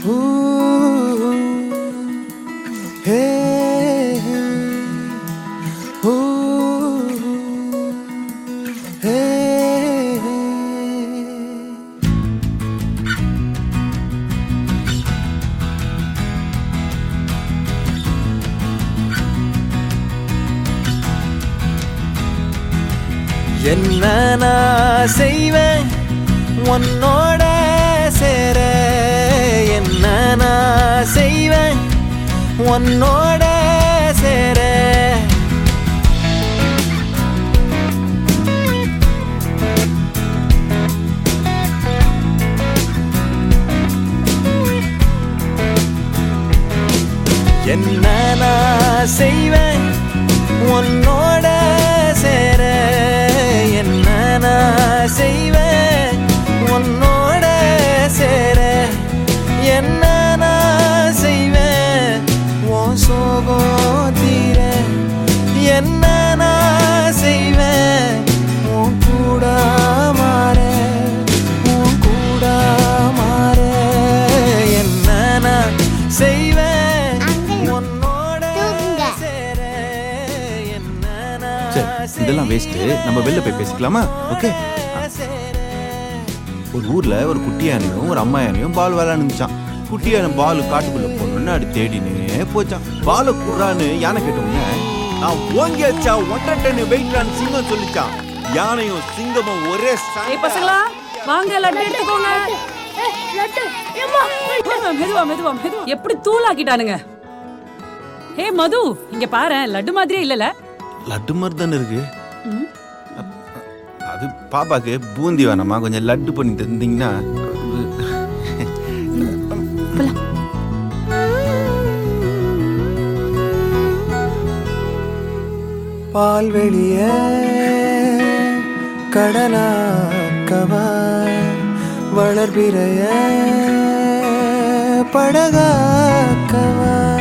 என்ன நான் செய்வேன் உன்னோட சேர, என்ன நான் செய்வேன் உன்னோட சேர. என்ன நான் செய்வேன் உன்னோட சேர, என்ன நான் செய்வேன் உன்னோட சேர. என்ன நான் செய்வேன் உன் சோகம் தீர, என்ன நான் செய்வேன் உன் கூட மாற, உன் கூட மாற. என்ன நான் செய்வேன் உன்னோட சேர, என்ன நான் இதெல்லாம் வேஸ்ட். நம்ம வெளில போய் பேசிக்கலாமா? ஓகே. ஒரு ஊர்ல ஒரு குட்டி யானையும் ஒரு அம்மா யானையும் பால் விளையாண்டுச்சான். குட்டி யானை பால் காட்டுக்குள்ள போனோன்னு அப்படி தேடினே போச்சான். பாலை குறான்னு யானை கேட்டோன்னே நான் ஓங்கியாச்சா 1.5 டன் வெயிட்லான்னு சிங்கம் சொல்லிச்சான். யானையும் சிங்கமும் ஒரே பசங்களா வாங்க லட்டு எடுத்துக்கோங்க. மெதுவா மெதுவா மெதுவா. எப்படி தூளாக்கிட்டானுங்க. ஹே மது, இங்க பாரு, லட்டு மாதிரியே இல்லல. லட்டு மாதிரி தானே இருக்கு. அது பாப்பாக்கு பூந்தி வேணாமா, கொஞ்சம் லட்டு பண்ணி தந்தீங்கன்னா. பால்வெளிய கடலாக்கவா, வளர்பிறைய படகாக்கவா.